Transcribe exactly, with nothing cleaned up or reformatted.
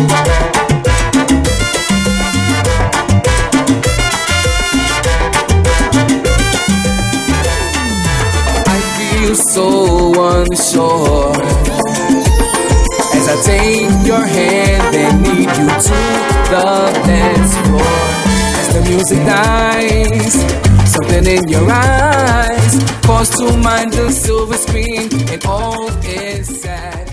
So unsure as I take your hand and lead you to the dance floor. As the music dies, something in your eyes calls to mind the silver screen, and all is sad.